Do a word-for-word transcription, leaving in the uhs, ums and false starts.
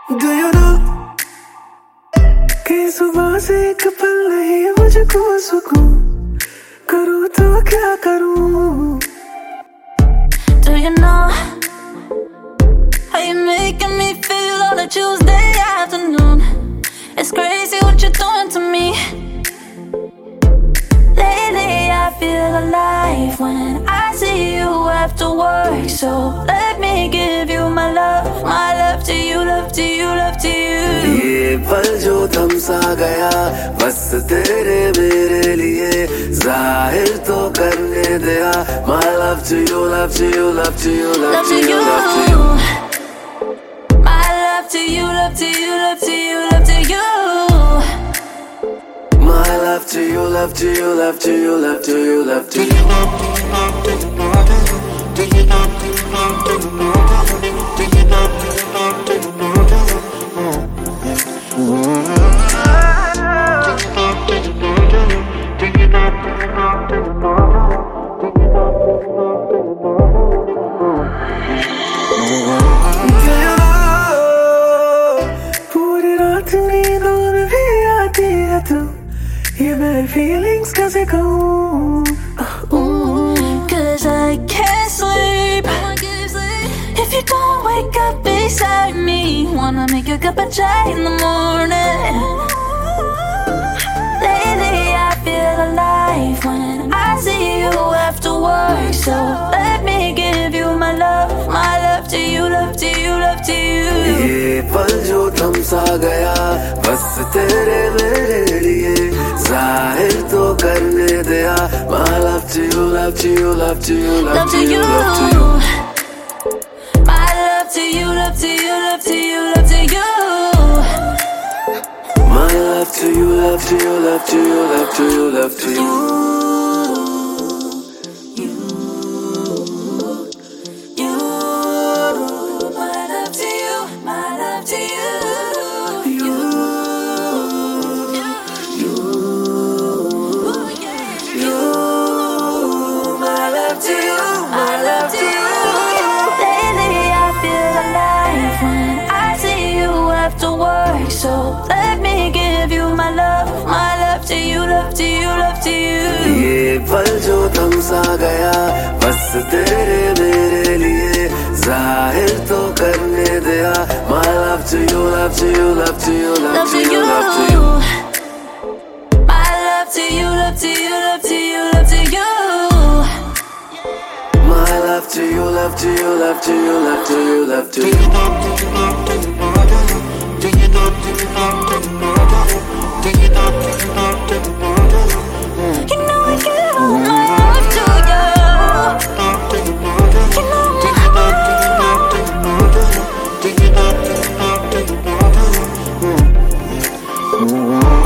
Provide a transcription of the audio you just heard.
Do you know कि सुबह से एक पल नहीं मुझको सुकून, करूँ तो क्या करूँ? Do you know how you making me feel on a Tuesday afternoon? It's crazy what you're doing to me. Lately I feel alive when I see you after work. So let me give you my love, my love to you, love to you, love to you. ये पल जो थम सा गया बस तेरे मेरे लिए, जाहिर तो करने दिया. My love to you, love to you, love to you, love to you, love to you. My love to you, love to you, love to you, love to you. My love to you, love to you, love to you, love to you, love to you. पूरी रात नींदों में भी आती है तू, ये मेरे feelings कैसे कहूँ? Cause I can't sleep if you don't wake up beside me. Wanna make a cup of chai in the morning. Lately I feel alive when I see you after work. So let me give you my love, my love to you, love to you, love to you. ये पल जो थम सा गया बस तेरे मेरे लिए, जाहिर तो करने दिया. My love to you, love to you, love to you, love to you, love to you. My love to you, love to you, love to you, love to you. My love to you, love to you, love to you, love to you, love to you. So let me give you my love, my love to you, love to you, love to you. ये पल जो थम सा गया बस तेरे मेरे लिए, जाहिर तो करने दिया. My love to you, love to you, love to you, love to you, love to you. My love to you, love to you, love to you, love to you. My love to you, love to you, love to you, love to you, love to you. You know I give all my love to you. You know my